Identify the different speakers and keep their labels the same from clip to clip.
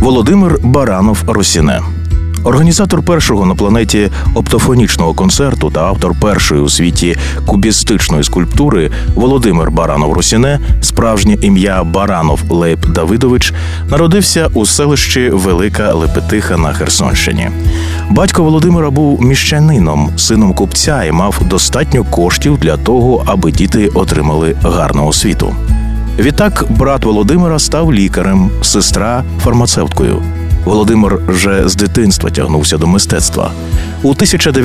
Speaker 1: Володимир Баранов-Росіне. Організатор першого на планеті оптофонічного концерту та автор першої у світі кубістичної скульптури Володимир Баранов-Росіне, справжнє ім'я Баранов Лейб Давидович, народився у селищі Велика Лепетиха на Херсонщині. Батько Володимира був міщанином, сином купця і мав достатньо коштів для того, аби діти отримали гарну освіту. Відтак брат Володимира став лікарем, сестра – фармацевткою. Володимир вже з дитинства тягнувся до мистецтва. У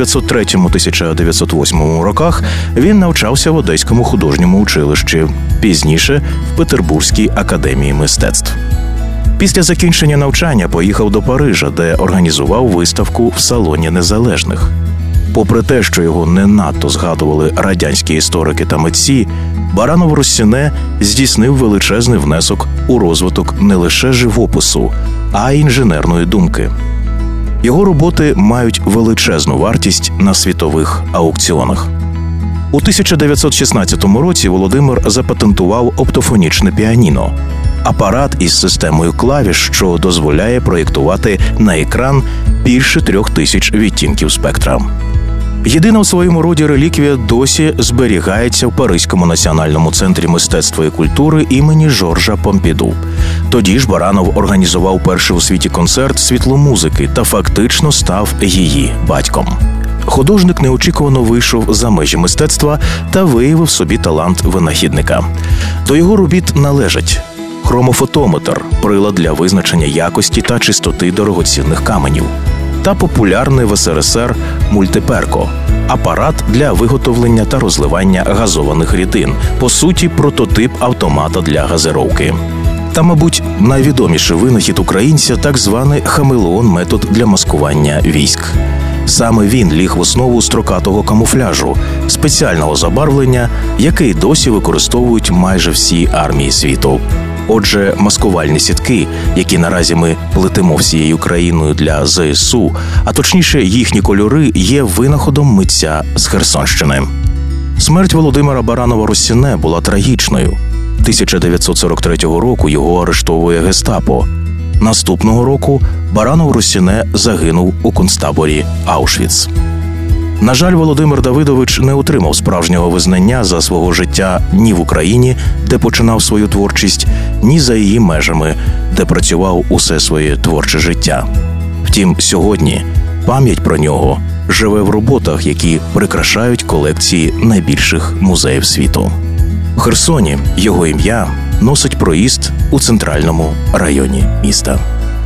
Speaker 1: 1903-1908 роках він навчався в Одеському художньому училищі, пізніше – в Петербурзькій академії мистецтв. Після закінчення навчання поїхав до Парижа, де організував виставку в Салоні Незалежних. Попри те, що його не надто згадували радянські історики та митці, Баранов-Росіне здійснив величезний внесок у розвиток не лише живопису, а й інженерної думки. Його роботи мають величезну вартість на світових аукціонах. У 1916 році Володимир запатентував оптофонічне піаніно – апарат із системою клавіш, що дозволяє проєктувати на екран більше 3000 відтінків спектра. Єдина у своєму роді реліквія досі зберігається в Паризькому національному центрі мистецтва і культури імені Жоржа Помпіду. Тоді ж Баранов організував перший у світі концерт світломузики та фактично став її батьком. Художник неочікувано вийшов за межі мистецтва та виявив собі талант винахідника. До його робіт належать хромофотометр – прилад для визначення якості та чистоти дорогоцінних каменів, та популярний в СРСР мультиперко – апарат для виготовлення та розливання газованих рідин, по суті, прототип автомата для газировки. Та, мабуть, найвідоміший винахід українця – так званий хамелеон-метод для маскування військ. Саме він ліг в основу строкатого камуфляжу – спеціального забарвлення, який досі використовують майже всі армії світу. Отже, маскувальні сітки, які наразі ми плетемо всією країною для ЗСУ, а точніше їхні кольори, є винаходом митця з Херсонщини. Смерть Володимира Баранова-Росіне була трагічною. 1943 року його арештовує гестапо. Наступного року Баранов-Росіне загинув у концтаборі Аушвіц. На жаль, Володимир Давидович не отримав справжнього визнання за свого життя ні в Україні, де починав свою творчість, ні за її межами, де працював усе своє творче життя. Втім, сьогодні пам'ять про нього живе в роботах, які прикрашають колекції найбільших музеїв світу. У Херсоні його ім'я носить проїзд у центральному районі міста.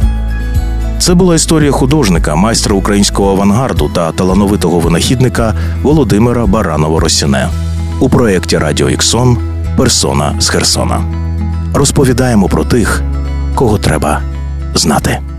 Speaker 1: Це була історія художника, майстра українського авангарду та талановитого винахідника Володимира Баранова-Росіне у проєкті Радіо Іксон «Персона з Херсона». Розповідаємо про тих, кого треба знати.